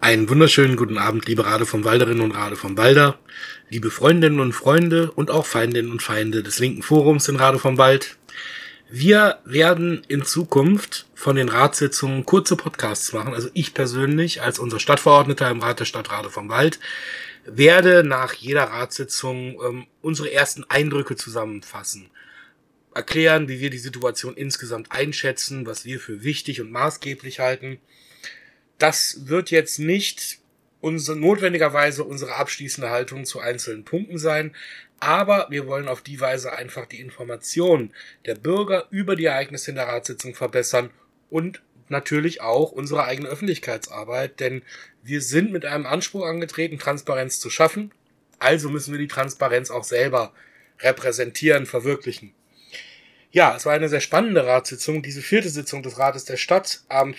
Einen wunderschönen guten Abend, liebe Rade vom Walderinnen und Rade vom Walder, liebe Freundinnen und Freunde und auch Feindinnen und Feinde des linken Forums in Rade vom Wald. Wir werden in Zukunft von den Ratssitzungen kurze Podcasts machen. Also ich persönlich als unser Stadtverordneter im Rat der Stadt Rade vom Wald werde nach jeder Ratssitzung unsere ersten Eindrücke zusammenfassen. Erklären, wie wir die Situation insgesamt einschätzen, was wir für wichtig und maßgeblich halten. Das wird jetzt nicht notwendigerweise unsere abschließende Haltung zu einzelnen Punkten sein, aber wir wollen auf die Weise einfach die Information der Bürger über die Ereignisse in der Ratssitzung verbessern und natürlich auch unsere eigene Öffentlichkeitsarbeit, denn wir sind mit einem Anspruch angetreten, Transparenz zu schaffen, also müssen wir die Transparenz auch selber repräsentieren, verwirklichen. Ja, es war eine sehr spannende Ratssitzung, diese 4. Sitzung des Rates der Stadt am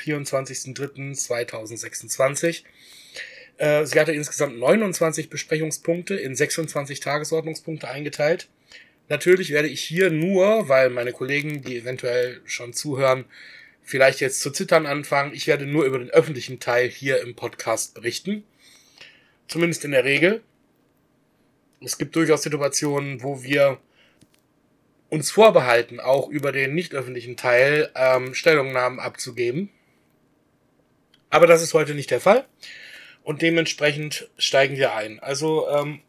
24.03.2026. Sie hatte insgesamt 29 Besprechungspunkte in 26 Tagesordnungspunkte eingeteilt. Natürlich werde ich hier nur, weil meine Kollegen, die eventuell schon zuhören, vielleicht jetzt zu zittern anfangen, ich werde nur über den öffentlichen Teil hier im Podcast berichten. Zumindest in der Regel. Es gibt durchaus Situationen, wo wir uns vorbehalten, auch über den nicht öffentlichen Teil Stellungnahmen abzugeben. Aber das ist heute nicht der Fall und dementsprechend steigen wir ein. Also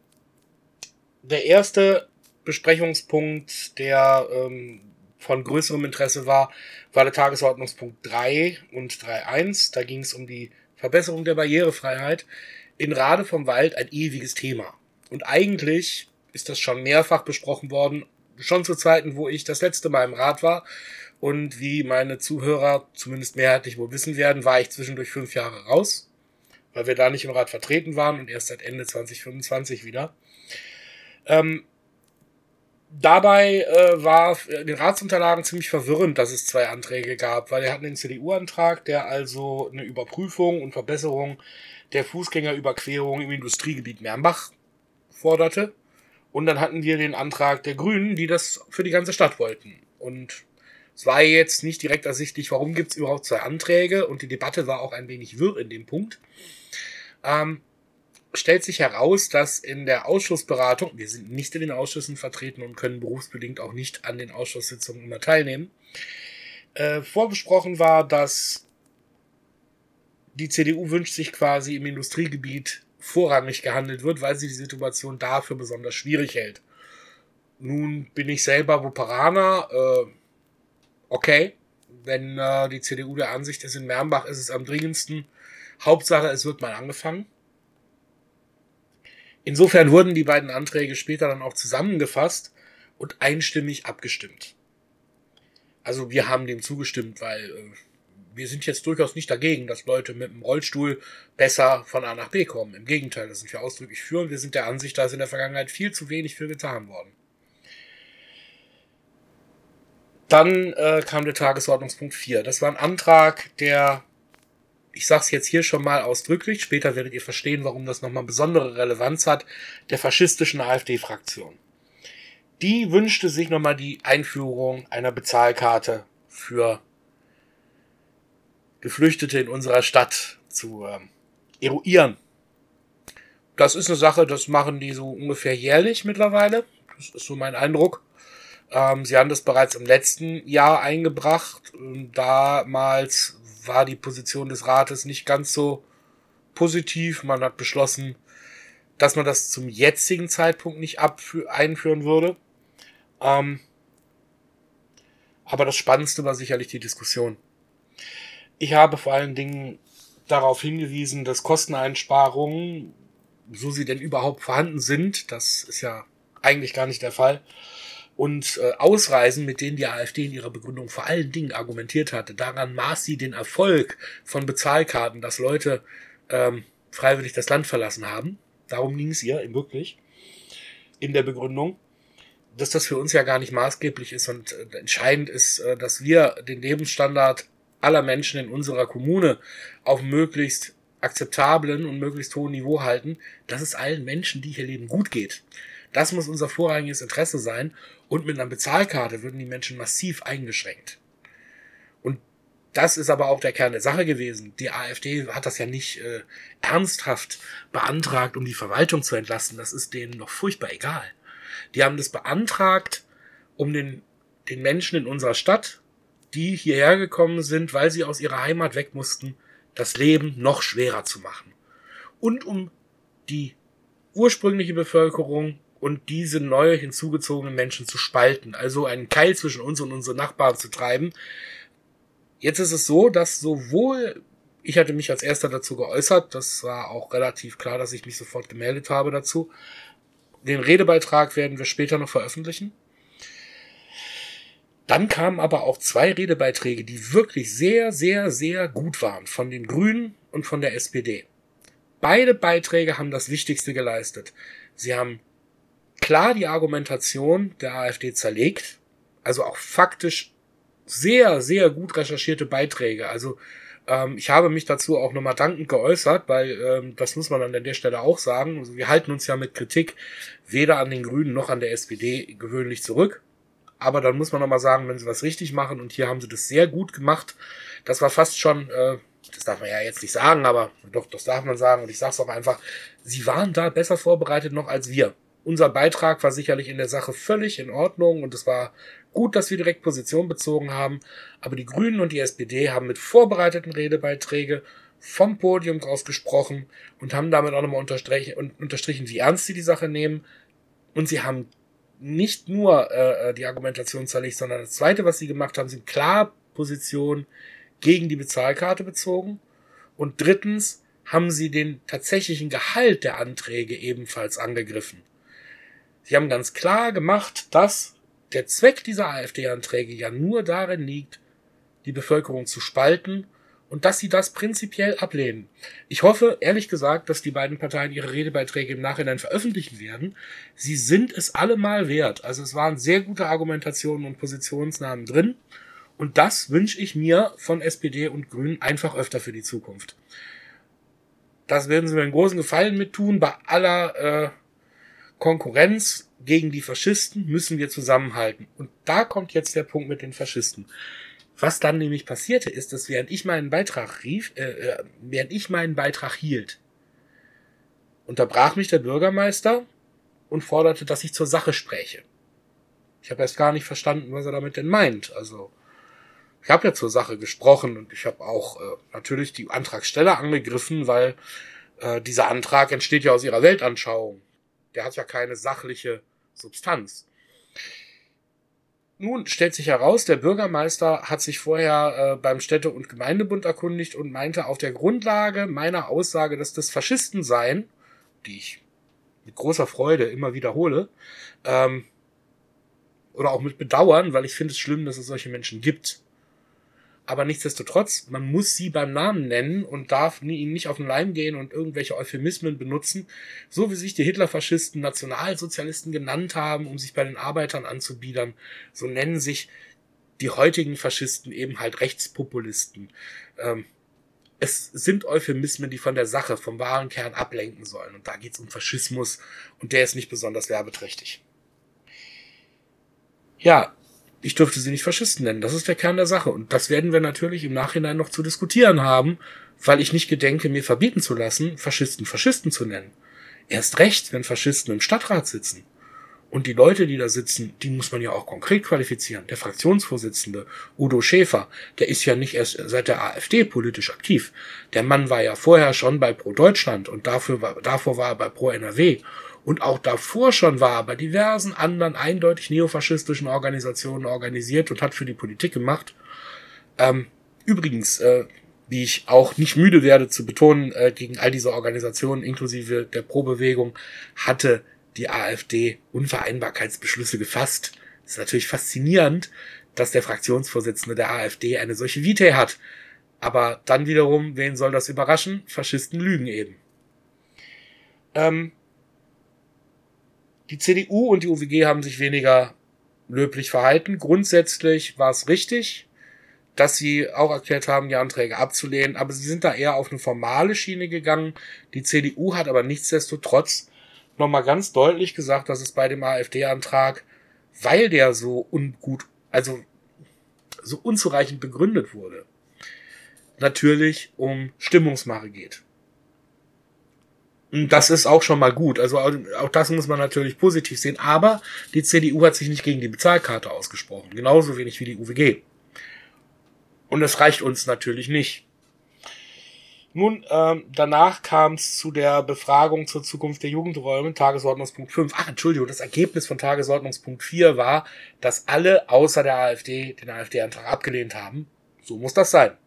der erste Besprechungspunkt, der von größerem Interesse war der Tagesordnungspunkt 3 und 3.1. Da ging es um die Verbesserung der Barrierefreiheit. In Rade vom Wald ein ewiges Thema. Und eigentlich ist das schon mehrfach besprochen worden, schon zu Zeiten, wo ich das letzte Mal im Rat war. Und wie meine Zuhörer zumindest mehrheitlich wohl wissen werden, war ich zwischendurch 5 Jahre raus, weil wir da nicht im Rat vertreten waren und erst seit Ende 2025 wieder. Dabei war in den Ratsunterlagen ziemlich verwirrend, dass es 2 Anträge gab, weil wir hatten den CDU-Antrag, der also eine Überprüfung und Verbesserung der Fußgängerüberquerung im Industriegebiet Mermbach forderte. Und dann hatten wir den Antrag der Grünen, die das für die ganze Stadt wollten. Und es war jetzt nicht direkt ersichtlich, warum gibt es überhaupt 2 Anträge. Und die Debatte war auch ein wenig wirr in dem Punkt. Stellt sich heraus, dass in der Ausschussberatung, wir sind nicht in den Ausschüssen vertreten und können berufsbedingt auch nicht an den Ausschusssitzungen immer teilnehmen, vorbesprochen war, dass die CDU wünscht sich quasi im Industriegebiet vorrangig gehandelt wird, weil sie die Situation dafür besonders schwierig hält. Nun bin ich selber Wuperaner, okay, wenn die CDU der Ansicht ist, in Mermbach ist es am dringendsten. Hauptsache, es wird mal angefangen. Insofern wurden die beiden Anträge später dann auch zusammengefasst und einstimmig abgestimmt. Also wir haben dem zugestimmt, weil wir sind jetzt durchaus nicht dagegen, dass Leute mit dem Rollstuhl besser von A nach B kommen. Im Gegenteil, das sind wir ausdrücklich für und wir sind der Ansicht, da ist in der Vergangenheit viel zu wenig für getan worden. Dann kam der Tagesordnungspunkt 4. Das war ein Antrag, der, ich sag's jetzt hier schon mal ausdrücklich, später werdet ihr verstehen, warum das nochmal besondere Relevanz hat, der faschistischen AfD-Fraktion. Die wünschte sich nochmal die Einführung einer Bezahlkarte für Geflüchtete in unserer Stadt zu eruieren. Das ist eine Sache, das machen die so ungefähr jährlich mittlerweile. Das ist so mein Eindruck. Sie haben das bereits im letzten Jahr eingebracht. Damals war die Position des Rates nicht ganz so positiv. Man hat beschlossen, dass man das zum jetzigen Zeitpunkt nicht einführen würde. Aber das Spannendste war sicherlich die Diskussion. Ich habe vor allen Dingen darauf hingewiesen, dass Kosteneinsparungen, so sie denn überhaupt vorhanden sind, das ist ja eigentlich gar nicht der Fall, und Ausreisen, mit denen die AfD in ihrer Begründung vor allen Dingen argumentiert hatte, daran maß sie den Erfolg von Bezahlkarten, dass Leute freiwillig das Land verlassen haben. Darum ging es ihr wirklich in der Begründung, dass das für uns ja gar nicht maßgeblich ist und entscheidend ist, dass wir den Lebensstandard aller Menschen in unserer Kommune auf möglichst akzeptablen und möglichst hohen Niveau halten, dass es allen Menschen, die hier leben, gut geht. Das muss unser vorrangiges Interesse sein und mit einer Bezahlkarte würden die Menschen massiv eingeschränkt. Und das ist aber auch der Kern der Sache gewesen. Die AfD hat das ja nicht ernsthaft beantragt, um die Verwaltung zu entlasten. Das ist denen noch furchtbar egal. Die haben das beantragt, um den Menschen in unserer Stadt, die hierher gekommen sind, weil sie aus ihrer Heimat weg mussten, das Leben noch schwerer zu machen. Und um die ursprüngliche Bevölkerung und diese neu hinzugezogenen Menschen zu spalten, also einen Keil zwischen uns und unseren Nachbarn zu treiben. Jetzt ist es so, dass sowohl, ich hatte mich als erster dazu geäußert, das war auch relativ klar, dass ich mich sofort gemeldet habe dazu. Den Redebeitrag werden wir später noch veröffentlichen. Dann kamen aber auch 2 Redebeiträge, die wirklich sehr, sehr, sehr gut waren, von den Grünen und von der SPD. Beide Beiträge haben das Wichtigste geleistet. Sie haben klar die Argumentation der AfD zerlegt, also auch faktisch sehr, sehr gut recherchierte Beiträge. Also ich habe mich dazu auch nochmal dankend geäußert, weil das muss man an der Stelle auch sagen. Also wir halten uns ja mit Kritik weder an den Grünen noch an der SPD gewöhnlich zurück. Aber dann muss man nochmal sagen, wenn sie was richtig machen, und hier haben sie das sehr gut gemacht, das war fast schon, das darf man ja jetzt nicht sagen, aber doch, das darf man sagen, und ich sag's auch einfach, sie waren da besser vorbereitet noch als wir. Unser Beitrag war sicherlich in der Sache völlig in Ordnung und es war gut, dass wir direkt Position bezogen haben, aber die Grünen und die SPD haben mit vorbereiteten Redebeiträge vom Podium aus gesprochen und haben damit auch nochmal unterstrichen, wie ernst sie die Sache nehmen, und sie haben nicht nur die Argumentation zerlegt, sondern das Zweite, was sie gemacht haben, sind klar Positionen gegen die Bezahlkarte bezogen, und drittens haben sie den tatsächlichen Gehalt der Anträge ebenfalls angegriffen. Sie haben ganz klar gemacht, dass der Zweck dieser AfD-Anträge ja nur darin liegt, die Bevölkerung zu spalten, und dass sie das prinzipiell ablehnen. Ich hoffe, ehrlich gesagt, dass die beiden Parteien ihre Redebeiträge im Nachhinein veröffentlichen werden. Sie sind es allemal wert. Also es waren sehr gute Argumentationen und Positionsnahmen drin. Und das wünsche ich mir von SPD und Grünen einfach öfter für die Zukunft. Das werden sie mir einen großen Gefallen mit tun. Bei aller Konkurrenz gegen die Faschisten müssen wir zusammenhalten. Und da kommt jetzt der Punkt mit den Faschisten. Was dann nämlich passierte, ist, dass während ich meinen Beitrag hielt, unterbrach mich der Bürgermeister und forderte, dass ich zur Sache spräche. Ich habe erst gar nicht verstanden, was er damit denn meint. Also, ich habe ja zur Sache gesprochen und ich habe auch natürlich die Antragsteller angegriffen, weil dieser Antrag entsteht ja aus ihrer Weltanschauung. Der hat ja keine sachliche Substanz. Nun stellt sich heraus, der Bürgermeister hat sich vorher beim Städte- und Gemeindebund erkundigt und meinte, auf der Grundlage meiner Aussage, dass das Faschisten seien, die ich mit großer Freude immer wiederhole, oder auch mit Bedauern, weil ich finde es schlimm, dass es solche Menschen gibt. Aber nichtsdestotrotz, man muss sie beim Namen nennen und darf ihnen nicht auf den Leim gehen und irgendwelche Euphemismen benutzen, so wie sich die Hitlerfaschisten Nationalsozialisten genannt haben, um sich bei den Arbeitern anzubiedern. So nennen sich die heutigen Faschisten eben halt Rechtspopulisten. Es sind Euphemismen, die von der Sache, vom wahren Kern ablenken sollen. Und da geht es um Faschismus und der ist nicht besonders werbeträchtig. Ja, ich dürfte sie nicht Faschisten nennen. Das ist der Kern der Sache. Und das werden wir natürlich im Nachhinein noch zu diskutieren haben, weil ich nicht gedenke, mir verbieten zu lassen, Faschisten Faschisten zu nennen. Erst recht, wenn Faschisten im Stadtrat sitzen. Und die Leute, die da sitzen, die muss man ja auch konkret qualifizieren. Der Fraktionsvorsitzende, Udo Schäfer, der ist ja nicht erst seit der AfD politisch aktiv. Der Mann war ja vorher schon bei Pro Deutschland und davor war er bei Pro NRW. Und auch davor schon war er bei diversen anderen eindeutig neofaschistischen Organisationen organisiert und hat für die Politik gemacht. Übrigens, wie ich auch nicht müde werde zu betonen, gegen all diese Organisationen, inklusive der Pro-Bewegung, hatte die AfD Unvereinbarkeitsbeschlüsse gefasst. Es ist natürlich faszinierend, dass der Fraktionsvorsitzende der AfD eine solche Vitae hat. Aber dann wiederum, wen soll das überraschen? Faschisten lügen eben. Die CDU und die UWG haben sich weniger löblich verhalten. Grundsätzlich war es richtig, dass sie auch erklärt haben, die Anträge abzulehnen, aber sie sind da eher auf eine formale Schiene gegangen. Die CDU hat aber nichtsdestotrotz nochmal ganz deutlich gesagt, dass es bei dem AfD-Antrag, weil der so unzureichend begründet wurde, natürlich um Stimmungsmache geht. Und das ist auch schon mal gut. Also auch das muss man natürlich positiv sehen. Aber die CDU hat sich nicht gegen die Bezahlkarte ausgesprochen. Genauso wenig wie die UWG. Und das reicht uns natürlich nicht. Nun, danach kam es zu der Befragung zur Zukunft der Jugendräume, Tagesordnungspunkt 5. Ach, Entschuldigung, das Ergebnis von Tagesordnungspunkt 4 war, dass alle außer der AfD den AfD-Antrag abgelehnt haben. So muss das sein.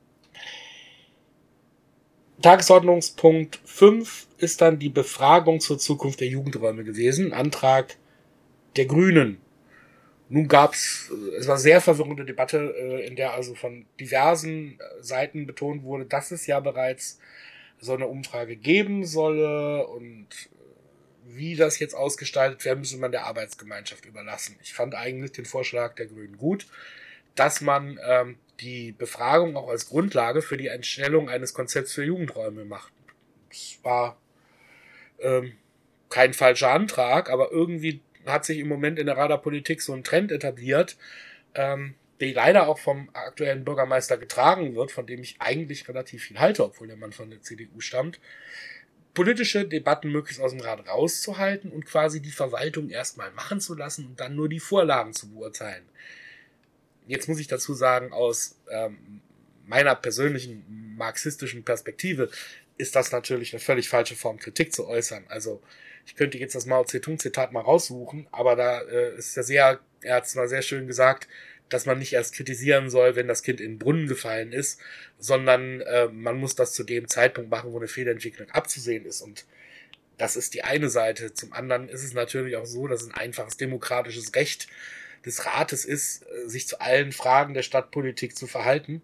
Tagesordnungspunkt 5 ist dann die Befragung zur Zukunft der Jugendräume gewesen, Antrag der Grünen. Nun es war eine sehr verwirrende Debatte, in der also von diversen Seiten betont wurde, dass es ja bereits so eine Umfrage geben solle und wie das jetzt ausgestaltet werden, müsse man der Arbeitsgemeinschaft überlassen. Ich fand eigentlich den Vorschlag der Grünen gut, dass man die Befragung auch als Grundlage für die Entstellung eines Konzepts für Jugendräume macht. Es war kein falscher Antrag, aber irgendwie hat sich im Moment in der Radarpolitik so ein Trend etabliert, der leider auch vom aktuellen Bürgermeister getragen wird, von dem ich eigentlich relativ viel halte, obwohl der Mann von der CDU stammt, politische Debatten möglichst aus dem Rat rauszuhalten und quasi die Verwaltung erstmal machen zu lassen und dann nur die Vorlagen zu beurteilen. Jetzt muss ich dazu sagen, aus meiner persönlichen marxistischen Perspektive ist das natürlich eine völlig falsche Form, Kritik zu äußern. Also ich könnte jetzt das Mao Zedong-Zitat mal raussuchen, aber da ist er hat es mal sehr schön gesagt, dass man nicht erst kritisieren soll, wenn das Kind in den Brunnen gefallen ist, sondern man muss das zu dem Zeitpunkt machen, wo eine Fehlentwicklung abzusehen ist. Und das ist die eine Seite. Zum anderen ist es natürlich auch so, dass es ein einfaches demokratisches Recht des Rates ist, sich zu allen Fragen der Stadtpolitik zu verhalten.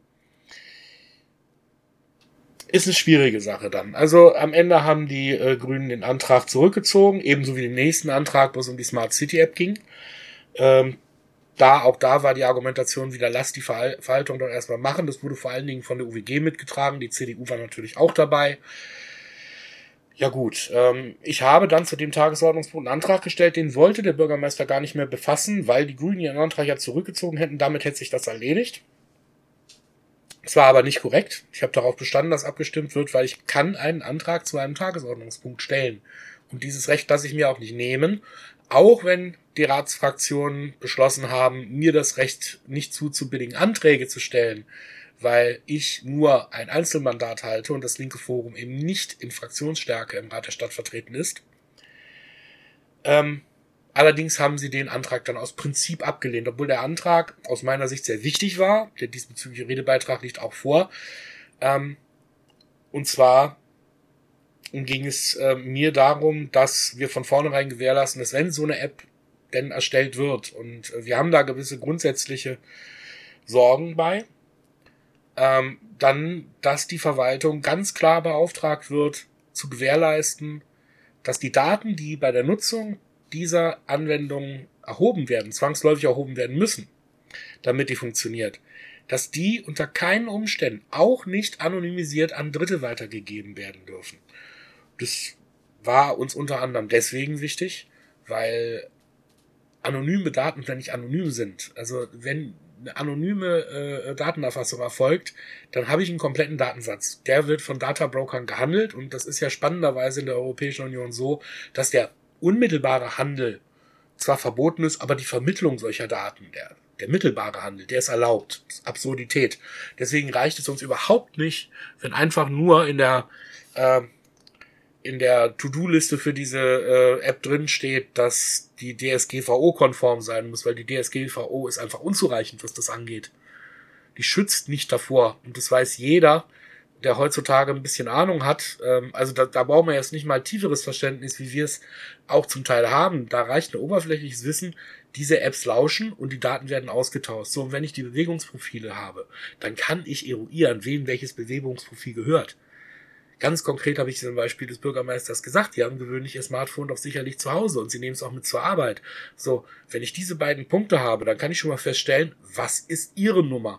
Ist eine schwierige Sache dann. Also am Ende haben die Grünen den Antrag zurückgezogen, ebenso wie den nächsten Antrag, wo es um die Smart City App ging. Auch da war die Argumentation wieder, lass die Verwaltung doch erstmal machen. Das wurde vor allen Dingen von der UWG mitgetragen. Die CDU war natürlich auch dabei. Ja gut, ich habe dann zu dem Tagesordnungspunkt einen Antrag gestellt, den wollte der Bürgermeister gar nicht mehr befassen, weil die Grünen ihren Antrag ja zurückgezogen hätten. Damit hätte sich das erledigt. Es war aber nicht korrekt. Ich habe darauf bestanden, dass abgestimmt wird, weil ich kann einen Antrag zu einem Tagesordnungspunkt stellen. Und dieses Recht lasse ich mir auch nicht nehmen, auch wenn die Ratsfraktionen beschlossen haben, mir das Recht nicht zuzubilligen, Anträge zu stellen, weil ich nur ein Einzelmandat halte und das linke Forum eben nicht in Fraktionsstärke im Rat der Stadt vertreten ist. Allerdings haben sie den Antrag dann aus Prinzip abgelehnt, obwohl der Antrag aus meiner Sicht sehr wichtig war. Der diesbezügliche Redebeitrag liegt auch vor. Und zwar ging es mir darum, dass wir von vornherein gewährleisten, dass wenn so eine App denn erstellt wird, und wir haben da gewisse grundsätzliche Sorgen bei, dann, dass die Verwaltung ganz klar beauftragt wird, zu gewährleisten, dass die Daten, die bei der Nutzung dieser Anwendung erhoben werden, zwangsläufig erhoben werden müssen, damit die funktioniert, dass die unter keinen Umständen auch nicht anonymisiert an Dritte weitergegeben werden dürfen. Das war uns unter anderem deswegen wichtig, weil anonyme Daten ja nicht anonym sind. Also wenn eine anonyme Datenerfassung erfolgt, dann habe ich einen kompletten Datensatz. Der wird von Databrokern gehandelt und das ist ja spannenderweise in der Europäischen Union so, dass der unmittelbare Handel zwar verboten ist, aber die Vermittlung solcher Daten, der mittelbare Handel, der ist erlaubt. Das ist Absurdität. Deswegen reicht es uns überhaupt nicht, wenn einfach nur in der To-Do-Liste für diese App drin steht, dass die DSGVO-konform sein muss, weil die DSGVO ist einfach unzureichend, was das angeht. Die schützt nicht davor. Und das weiß jeder, der heutzutage ein bisschen Ahnung hat. Also da brauchen wir jetzt nicht mal tieferes Verständnis, wie wir es auch zum Teil haben. Da reicht ein oberflächliches Wissen, diese Apps lauschen und die Daten werden ausgetauscht. So, und wenn ich die Bewegungsprofile habe, dann kann ich eruieren, wem welches Bewegungsprofil gehört. Ganz konkret habe ich zum Beispiel des Bürgermeisters gesagt, die haben gewöhnlich ihr Smartphone doch sicherlich zu Hause und sie nehmen es auch mit zur Arbeit. So, wenn ich diese beiden Punkte habe, dann kann ich schon mal feststellen, was ist ihre Nummer?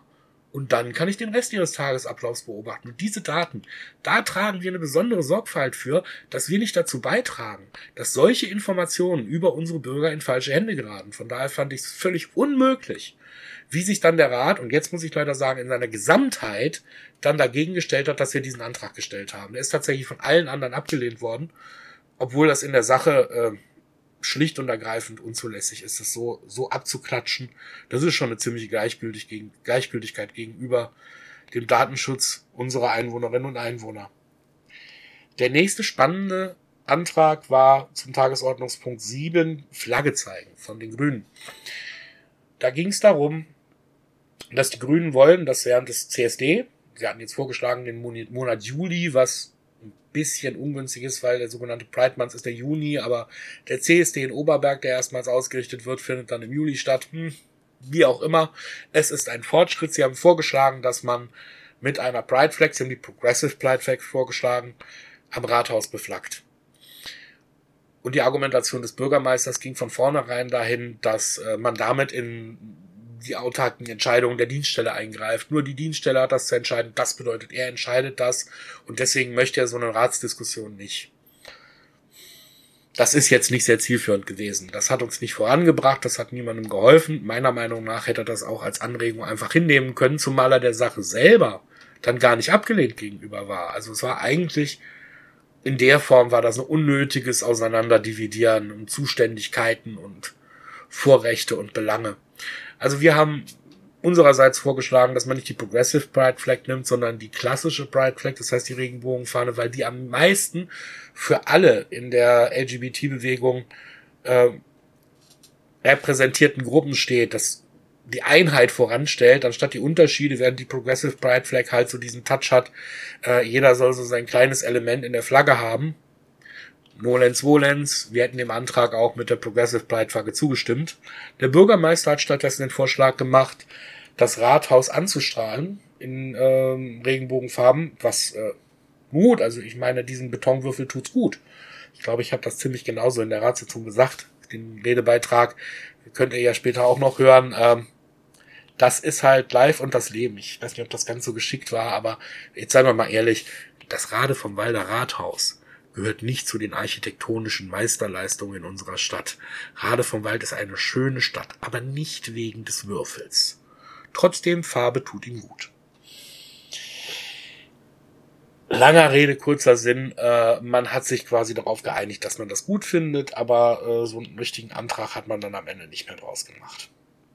Und dann kann ich den Rest ihres Tagesablaufs beobachten. Und diese Daten, da tragen wir eine besondere Sorgfalt für, dass wir nicht dazu beitragen, dass solche Informationen über unsere Bürger in falsche Hände geraten. Von daher fand ich es völlig unmöglich, wie sich dann der Rat, und jetzt muss ich leider sagen, in seiner Gesamtheit dann dagegen gestellt hat, dass wir diesen Antrag gestellt haben. Der ist tatsächlich von allen anderen abgelehnt worden, obwohl das in der Sache schlicht und ergreifend unzulässig ist, das so abzuklatschen. Das ist schon eine ziemliche Gleichgültigkeit gegenüber dem Datenschutz unserer Einwohnerinnen und Einwohner. Der nächste spannende Antrag war zum Tagesordnungspunkt 7 Flagge zeigen von den Grünen. Da ging es darum, dass die Grünen wollen, dass während des CSD, sie hatten jetzt vorgeschlagen den Monat Juli, was ein bisschen ungünstig ist, weil der sogenannte Pride Month ist der Juni, aber der CSD in Oberberg, der erstmals ausgerichtet wird, findet dann im Juli statt. Wie auch immer, es ist ein Fortschritt. Sie haben vorgeschlagen, dass man mit einer Pride Flag, sie haben die Progressive Pride Flag vorgeschlagen, am Rathaus beflaggt. Und die Argumentation des Bürgermeisters ging von vornherein dahin, dass man damit in die autarken Entscheidungen der Dienststelle eingreift. Nur die Dienststelle hat das zu entscheiden. Das bedeutet, er entscheidet das. Und deswegen möchte er so eine Ratsdiskussion nicht. Das ist jetzt nicht sehr zielführend gewesen. Das hat uns nicht vorangebracht. Das hat niemandem geholfen. Meiner Meinung nach hätte er das auch als Anregung einfach hinnehmen können, zumal er der Sache selber dann gar nicht abgelehnt gegenüber war. Also es war eigentlich, in der Form war das ein unnötiges Auseinanderdividieren um Zuständigkeiten und Vorrechte und Belange. Also wir haben unsererseits vorgeschlagen, dass man nicht die Progressive Pride Flag nimmt, sondern die klassische Pride Flag, das heißt die Regenbogenfahne, weil die am meisten für alle in der LGBT-Bewegung repräsentierten Gruppen steht, dass die Einheit voranstellt, anstatt die Unterschiede, während die Progressive Pride Flag halt so diesen Touch hat, jeder soll so sein kleines Element in der Flagge haben. Nolens volens, wir hätten dem Antrag auch mit der Progressive Pride Flagge zugestimmt. Der Bürgermeister hat stattdessen den Vorschlag gemacht, das Rathaus anzustrahlen in Regenbogenfarben, was gut, also ich meine, diesen Betonwürfel tut's gut. Ich glaube, ich habe das ziemlich genauso in der Ratssitzung gesagt. Den Redebeitrag könnt ihr ja später auch noch hören. Das ist halt live und das Leben. Ich weiß nicht, ob das ganz so geschickt war, aber jetzt seien wir mal ehrlich, das Rade vom Walder Rathaus gehört nicht zu den architektonischen Meisterleistungen in unserer Stadt. Rade vom Wald ist eine schöne Stadt, aber nicht wegen des Würfels. Trotzdem, Farbe tut ihm gut. Langer Rede, kurzer Sinn. Man hat sich quasi darauf geeinigt, dass man das gut findet, aber so einen richtigen Antrag hat man dann am Ende nicht mehr draus gemacht.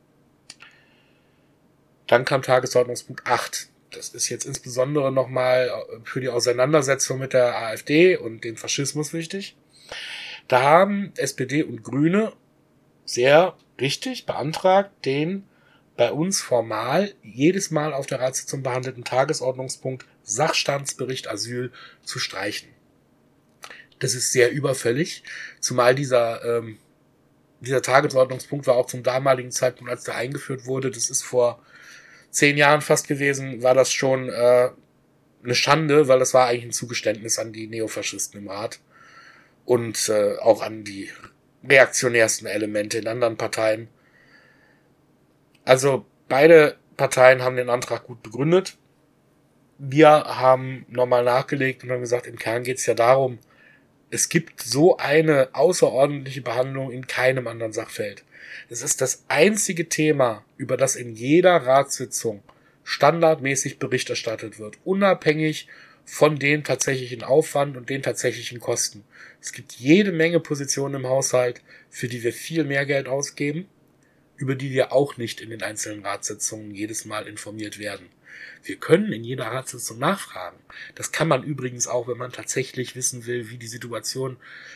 Dann kam Tagesordnungspunkt 8. Das ist jetzt insbesondere nochmal für die Auseinandersetzung mit der AfD und dem Faschismus wichtig. Da haben SPD und Grüne sehr richtig beantragt, den bei uns formal jedes Mal auf der Ratssitzung behandelten Tagesordnungspunkt Sachstandsbericht Asyl zu streichen. Das ist sehr überfällig, zumal dieser Tagesordnungspunkt war auch zum damaligen Zeitpunkt, als der eingeführt wurde, das ist vor 10 Jahren fast gewesen, war das schon eine Schande, weil das war eigentlich ein Zugeständnis an die Neofaschisten im Rat und auch an die reaktionärsten Elemente in anderen Parteien. Also beide Parteien haben den Antrag gut begründet. Wir haben nochmal nachgelegt und haben gesagt, im Kern geht es ja darum, es gibt so eine außerordentliche Behandlung in keinem anderen Sachfeld. Es ist das einzige Thema, über das in jeder Ratssitzung standardmäßig Bericht erstattet wird, unabhängig von dem tatsächlichen Aufwand und den tatsächlichen Kosten. Es gibt jede Menge Positionen im Haushalt, für die wir viel mehr Geld ausgeben, über die wir auch nicht in den einzelnen Ratssitzungen jedes Mal informiert werden. Wir können in jeder Ratssitzung nachfragen. Das kann man übrigens auch, wenn man tatsächlich wissen will, wie die Situation,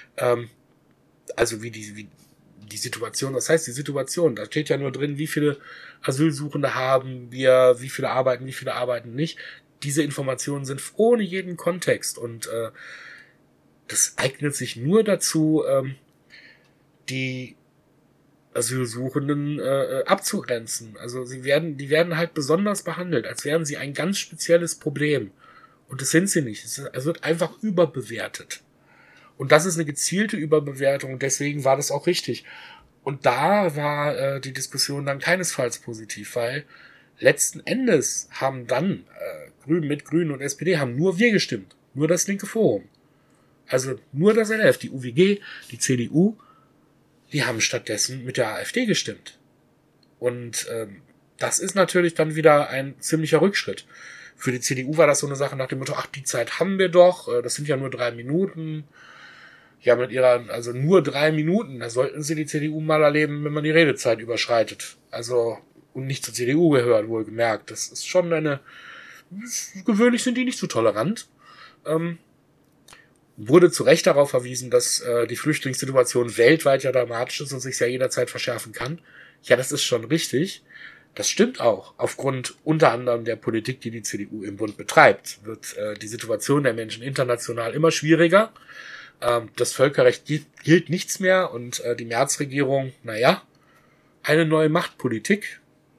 die Situation, das heißt die Situation, da steht ja nur drin, wie viele Asylsuchende haben wir, wie viele arbeiten nicht. Diese Informationen sind ohne jeden Kontext und das eignet sich nur dazu, die Asylsuchenden abzugrenzen. Also die werden halt besonders behandelt, als wären sie ein ganz spezielles Problem. Und das sind sie nicht. Es wird einfach überbewertet. Und das ist eine gezielte Überbewertung, deswegen war das auch richtig. Und da war die Diskussion dann keinesfalls positiv, weil Letzten Endes haben dann mit Grünen und SPD haben nur wir gestimmt. Nur das linke Forum. Also nur das NF, die UWG, die CDU, die haben stattdessen mit der AfD gestimmt. Und das ist natürlich dann wieder ein ziemlicher Rückschritt. Für die CDU war das so eine Sache nach dem Motto, ach, die Zeit haben wir doch, das sind ja nur 3 Minuten. Ja, also nur 3 Minuten, da sollten sie die CDU mal erleben, wenn man die Redezeit überschreitet. Also, und nicht zur CDU gehört, wohlgemerkt. Das ist schon gewöhnlich sind die nicht so tolerant. Wurde zu Recht darauf verwiesen, dass die Flüchtlingssituation weltweit ja dramatisch ist und sich ja jederzeit verschärfen kann. Ja, das ist schon richtig. Das stimmt auch. Aufgrund unter anderem der Politik, die die CDU im Bund betreibt, wird die Situation der Menschen international immer schwieriger. Das Völkerrecht gilt nichts mehr und die Merz-Regierung, eine neue Machtpolitik.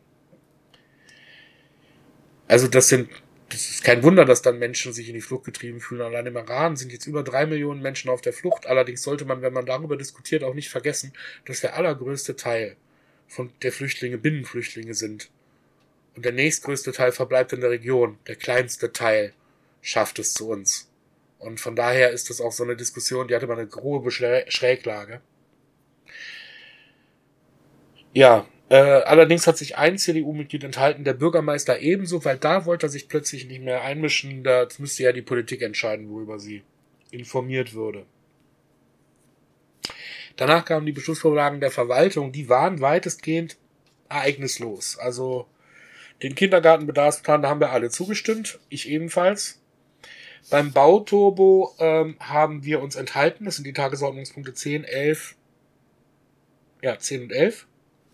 Also das ist kein Wunder, dass dann Menschen sich in die Flucht getrieben fühlen. Allein im Iran sind jetzt über 3 Millionen Menschen auf der Flucht. Allerdings sollte man, wenn man darüber diskutiert, auch nicht vergessen, dass der allergrößte Teil von der Flüchtlinge Binnenflüchtlinge sind. Und der nächstgrößte Teil verbleibt in der Region. Der kleinste Teil schafft es zu uns. Und von daher ist das auch so eine Diskussion, die hatte mal eine grobe Schräglage. Ja, allerdings hat sich ein CDU-Mitglied enthalten, der Bürgermeister ebenso, weil da wollte er sich plötzlich nicht mehr einmischen. Da müsste ja die Politik entscheiden, worüber sie informiert würde. Danach kamen die Beschlussvorlagen der Verwaltung, die waren weitestgehend ereignislos. Also den Kindergartenbedarfsplan, da haben wir alle zugestimmt, ich ebenfalls. Beim Bauturbo haben wir uns enthalten, das sind die Tagesordnungspunkte 10 und 11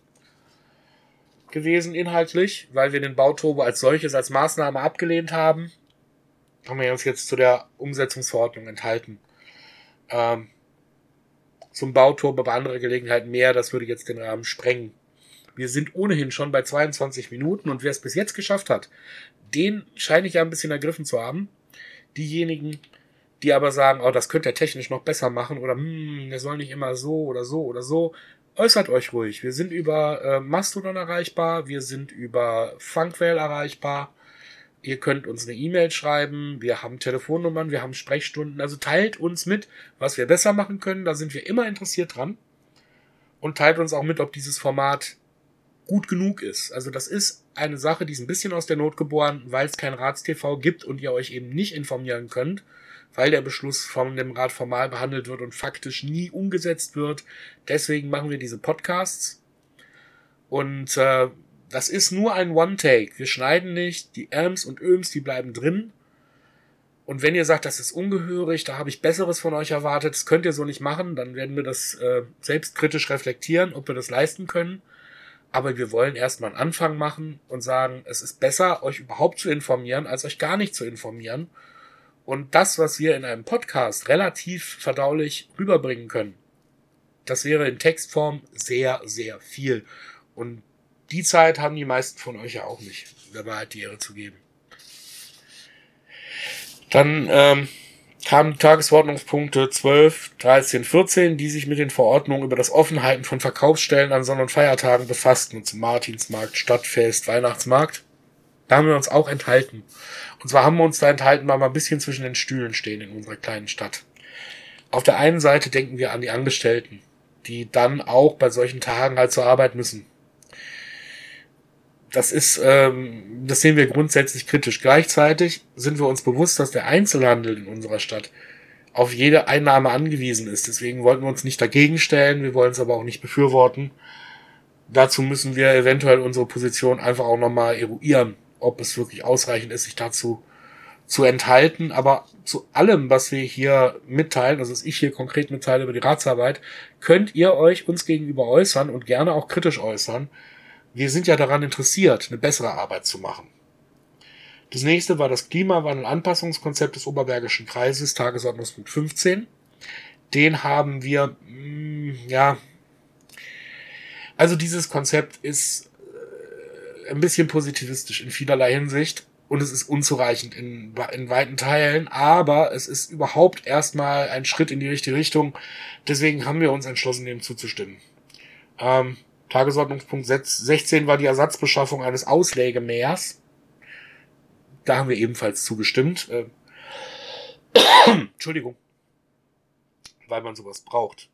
gewesen inhaltlich, weil wir den Bauturbo als solches, als Maßnahme abgelehnt haben. Haben wir uns jetzt zu der Umsetzungsverordnung enthalten. Zum Bauturbo bei anderer Gelegenheit mehr, das würde jetzt den Rahmen sprengen. Wir sind ohnehin schon bei 22 Minuten und wer es bis jetzt geschafft hat, den scheine ich ja ein bisschen ergriffen zu haben. Diejenigen, die aber sagen, oh, das könnte er technisch noch besser machen oder der soll nicht immer so oder so oder so, äußert euch ruhig. Wir sind über Mastodon erreichbar, wir sind über Funkwell erreichbar. Ihr könnt uns eine E-Mail schreiben, wir haben Telefonnummern, wir haben Sprechstunden. Also teilt uns mit, was wir besser machen können, da sind wir immer interessiert dran. Und teilt uns auch mit, ob dieses Format gut genug ist. Also das ist eine Sache, die ist ein bisschen aus der Not geboren, weil es kein Ratstv gibt und ihr euch eben nicht informieren könnt, weil der Beschluss von dem Rat formal behandelt wird und faktisch nie umgesetzt wird. Deswegen machen wir diese Podcasts. Und das ist nur ein One-Take. Wir schneiden nicht. Die Äms und Öms, die bleiben drin. Und wenn ihr sagt, das ist ungehörig, da habe ich Besseres von euch erwartet, das könnt ihr so nicht machen, dann werden wir das selbstkritisch reflektieren, ob wir das leisten können. Aber wir wollen erstmal einen Anfang machen und sagen, es ist besser, euch überhaupt zu informieren, als euch gar nicht zu informieren. Und das, was wir in einem Podcast relativ verdaulich rüberbringen können, das wäre in Textform sehr, sehr viel. Und die Zeit haben die meisten von euch ja auch nicht, der Wahrheit die Ehre zu geben. Dann kamen Tagesordnungspunkte 12, 13, 14, die sich mit den Verordnungen über das Offenhalten von Verkaufsstellen an Sonn- und Feiertagen befassten. Und zum Martinsmarkt, Stadtfest, Weihnachtsmarkt. Da haben wir uns auch enthalten. Und zwar haben wir uns da enthalten, weil wir ein bisschen zwischen den Stühlen stehen in unserer kleinen Stadt. Auf der einen Seite denken wir an die Angestellten, die dann auch bei solchen Tagen halt zur Arbeit müssen. Das sehen wir grundsätzlich kritisch. Gleichzeitig sind wir uns bewusst, dass der Einzelhandel in unserer Stadt auf jede Einnahme angewiesen ist. Deswegen wollten wir uns nicht dagegen stellen, wir wollen es aber auch nicht befürworten. Dazu müssen wir eventuell unsere Position einfach auch nochmal eruieren, ob es wirklich ausreichend ist, sich dazu zu enthalten. Aber zu allem, was wir hier mitteilen, also was ich hier konkret mitteile über die Ratsarbeit, könnt ihr euch uns gegenüber äußern und gerne auch kritisch äußern. Wir sind ja daran interessiert, eine bessere Arbeit zu machen. Das nächste war das Klimawandel-Anpassungskonzept des Oberbergischen Kreises, Tagesordnungspunkt 15. Den haben wir, also dieses Konzept ist ein bisschen positivistisch in vielerlei Hinsicht und es ist unzureichend in weiten Teilen, aber es ist überhaupt erstmal ein Schritt in die richtige Richtung. Deswegen haben wir uns entschlossen, dem zuzustimmen. Tagesordnungspunkt 16 war die Ersatzbeschaffung eines Auslegemähers. Da haben wir ebenfalls zugestimmt. Entschuldigung. Weil man sowas braucht.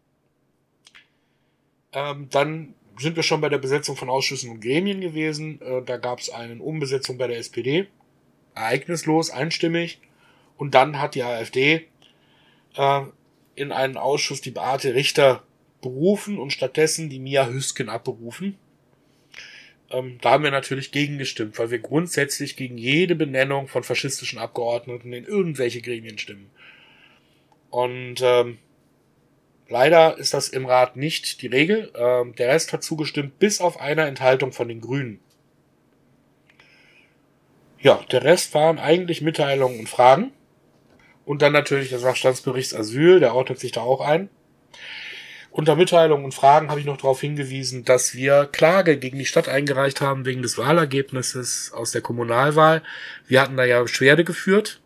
Dann sind wir schon bei der Besetzung von Ausschüssen und Gremien gewesen. Da gab es eine Umbesetzung bei der SPD. Ereignislos, einstimmig. Und dann hat die AfD in einen Ausschuss die Beate Richter berufen und stattdessen die Mia Hüsken abberufen. Da haben wir natürlich gegen gestimmt, weil wir grundsätzlich gegen jede Benennung von faschistischen Abgeordneten in irgendwelche Gremien stimmen. Und leider ist das im Rat nicht die Regel. Der Rest hat zugestimmt, bis auf eine Enthaltung von den Grünen. Ja, der Rest waren eigentlich Mitteilungen und Fragen. Und dann natürlich der Sachstandsbericht Asyl, der ordnet sich da auch ein. Unter Mitteilungen und Fragen habe ich noch darauf hingewiesen, dass wir Klage gegen die Stadt eingereicht haben wegen des Wahlergebnisses aus der Kommunalwahl. Wir hatten da ja Beschwerde geführt,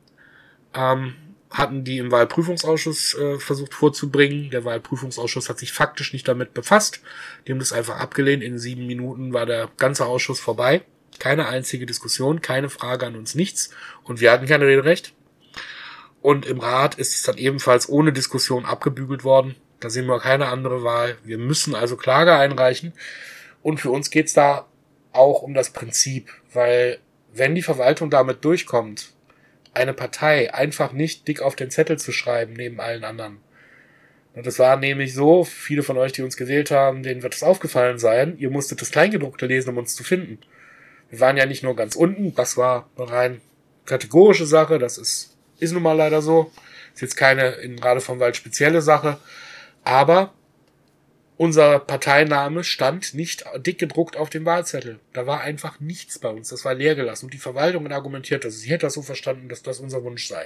hatten die im Wahlprüfungsausschuss versucht vorzubringen. Der Wahlprüfungsausschuss hat sich faktisch nicht damit befasst. Die haben das einfach abgelehnt. In 7 Minuten war der ganze Ausschuss vorbei. Keine einzige Diskussion, keine Frage an uns, nichts. Und wir hatten kein Rederecht. Und im Rat ist es dann ebenfalls ohne Diskussion abgebügelt worden. Da sehen wir keine andere Wahl. Wir müssen also Klage einreichen. Und für uns geht's da auch um das Prinzip. Weil wenn die Verwaltung damit durchkommt, eine Partei einfach nicht dick auf den Zettel zu schreiben, neben allen anderen. Und das war nämlich so, viele von euch, die uns gewählt haben, denen wird es aufgefallen sein, ihr musstet das Kleingedruckte lesen, um uns zu finden. Wir waren ja nicht nur ganz unten, das war eine rein kategorische Sache, das ist nun mal leider so. Ist jetzt keine in Radevormwald spezielle Sache, aber unser Parteiname stand nicht dick gedruckt auf dem Wahlzettel. Da war einfach nichts bei uns. Das war leer gelassen. Und die Verwaltung argumentiert, sie hätte das so verstanden, dass das unser Wunsch sei.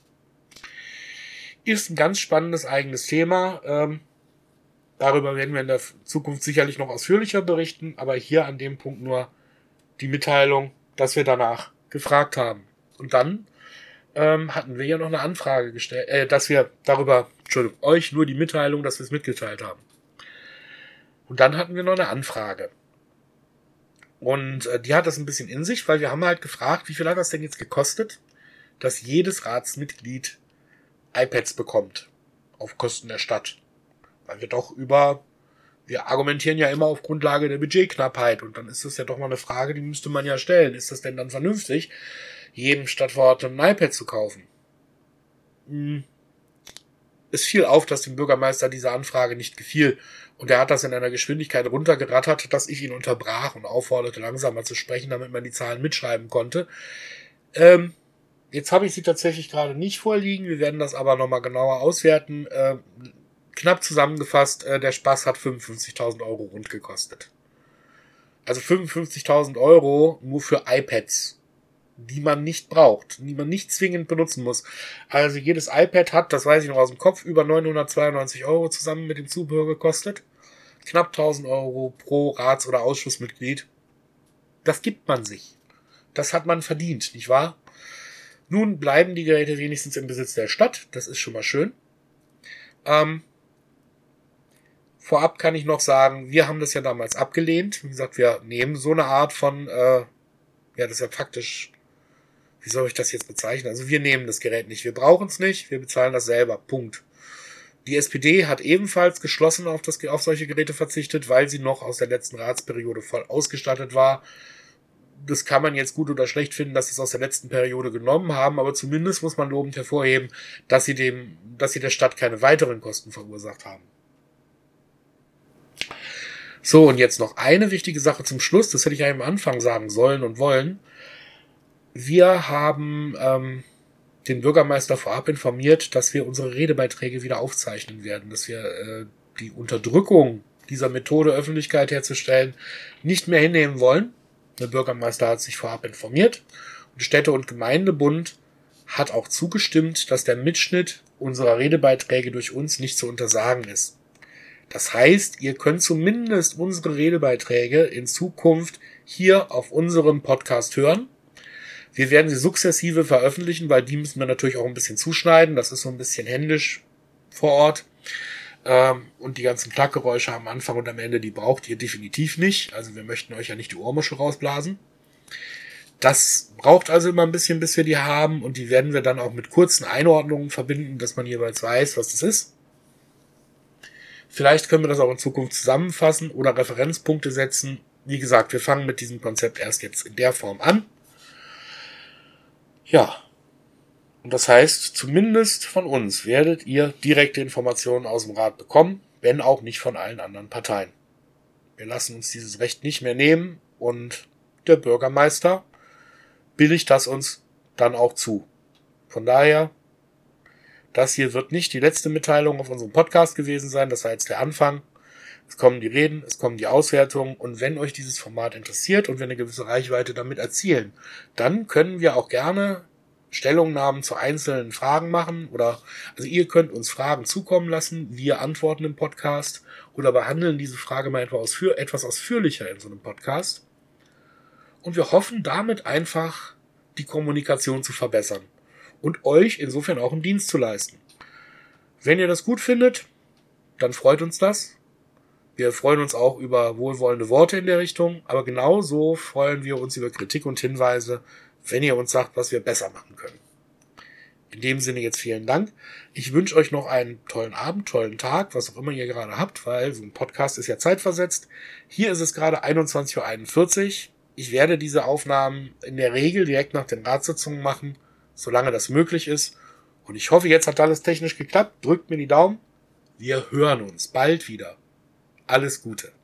Ist ein ganz spannendes eigenes Thema. Darüber werden wir in der Zukunft sicherlich noch ausführlicher berichten. Aber hier an dem Punkt nur die Mitteilung, dass wir danach gefragt haben. Und dann hatten wir ja noch eine Anfrage gestellt, dass wir darüber, euch nur die Mitteilung, dass wir es mitgeteilt haben. Und dann hatten wir noch eine Anfrage. Und die hat das ein bisschen in sich, weil wir haben halt gefragt, wie viel hat das denn jetzt gekostet, dass jedes Ratsmitglied iPads bekommt. Auf Kosten der Stadt. Weil wir argumentieren ja immer auf Grundlage der Budgetknappheit. Und dann ist das ja doch mal eine Frage, die müsste man ja stellen. Ist das denn dann vernünftig, jedem Stadtverordneten ein iPad zu kaufen? Es fiel auf, dass dem Bürgermeister diese Anfrage nicht gefiel. Und er hat das in einer Geschwindigkeit runtergerattert, dass ich ihn unterbrach und aufforderte, langsamer zu sprechen, damit man die Zahlen mitschreiben konnte. Jetzt habe ich sie tatsächlich gerade nicht vorliegen. Wir werden das aber nochmal genauer auswerten. Knapp zusammengefasst, der Spaß hat 55.000 Euro rund gekostet. Also 55.000 Euro nur für iPads, die man nicht braucht, die man nicht zwingend benutzen muss. Also jedes iPad hat, das weiß ich noch aus dem Kopf, über 992 Euro zusammen mit dem Zubehör gekostet. Knapp 1.000 Euro pro Rats- oder Ausschussmitglied. Das gibt man sich. Das hat man verdient, nicht wahr? Nun bleiben die Geräte wenigstens im Besitz der Stadt. Das ist schon mal schön. Vorab kann ich noch sagen, wir haben das ja damals abgelehnt. Wie gesagt, wir nehmen so eine Art von, das ist ja faktisch, wie soll ich das jetzt bezeichnen? Also wir nehmen das Gerät nicht, wir brauchen es nicht, wir bezahlen das selber, Punkt. Die SPD hat ebenfalls geschlossen auf solche Geräte verzichtet, weil sie noch aus der letzten Ratsperiode voll ausgestattet war. Das kann man jetzt gut oder schlecht finden, dass sie es aus der letzten Periode genommen haben, aber zumindest muss man lobend hervorheben, dass sie der Stadt keine weiteren Kosten verursacht haben. So, und jetzt noch eine wichtige Sache zum Schluss, das hätte ich ja am Anfang sagen sollen und wollen. Wir haben den Bürgermeister vorab informiert, dass wir unsere Redebeiträge wieder aufzeichnen werden, dass wir die Unterdrückung dieser Methode, Öffentlichkeit herzustellen, nicht mehr hinnehmen wollen. Der Bürgermeister hat sich vorab informiert und Städte- und Gemeindebund hat auch zugestimmt, dass der Mitschnitt unserer Redebeiträge durch uns nicht zu untersagen ist. Das heißt, ihr könnt zumindest unsere Redebeiträge in Zukunft hier auf unserem Podcast hören. Wir werden sie sukzessive veröffentlichen, weil die müssen wir natürlich auch ein bisschen zuschneiden. Das ist so ein bisschen händisch vor Ort. Und die ganzen Klackgeräusche am Anfang und am Ende, die braucht ihr definitiv nicht. Also wir möchten euch ja nicht die Ohrmuschel rausblasen. Das braucht also immer ein bisschen, bis wir die haben. Und die werden wir dann auch mit kurzen Einordnungen verbinden, dass man jeweils weiß, was das ist. Vielleicht können wir das auch in Zukunft zusammenfassen oder Referenzpunkte setzen. Wie gesagt, wir fangen mit diesem Konzept erst jetzt in der Form an. Ja. Und das heißt, zumindest von uns werdet ihr direkte Informationen aus dem Rat bekommen, wenn auch nicht von allen anderen Parteien. Wir lassen uns dieses Recht nicht mehr nehmen und der Bürgermeister billigt das uns dann auch zu. Von daher, das hier wird nicht die letzte Mitteilung auf unserem Podcast gewesen sein, das war jetzt der Anfang. Es kommen die Reden, es kommen die Auswertungen und wenn euch dieses Format interessiert und wir eine gewisse Reichweite damit erzielen, dann können wir auch gerne Stellungnahmen zu einzelnen Fragen machen also ihr könnt uns Fragen zukommen lassen, wir antworten im Podcast oder behandeln diese Frage mal etwas ausführlicher in so einem Podcast und wir hoffen damit einfach die Kommunikation zu verbessern und euch insofern auch einen Dienst zu leisten. Wenn ihr das gut findet, dann freut uns das. Wir freuen uns auch über wohlwollende Worte in der Richtung, aber genauso freuen wir uns über Kritik und Hinweise, wenn ihr uns sagt, was wir besser machen können. In dem Sinne jetzt vielen Dank. Ich wünsche euch noch einen tollen Abend, tollen Tag, was auch immer ihr gerade habt, weil so ein Podcast ist ja zeitversetzt. Hier ist es gerade 21:41 Uhr. Ich werde diese Aufnahmen in der Regel direkt nach den Ratssitzungen machen, solange das möglich ist. Und ich hoffe, jetzt hat alles technisch geklappt. Drückt mir die Daumen. Wir hören uns bald wieder. Alles Gute.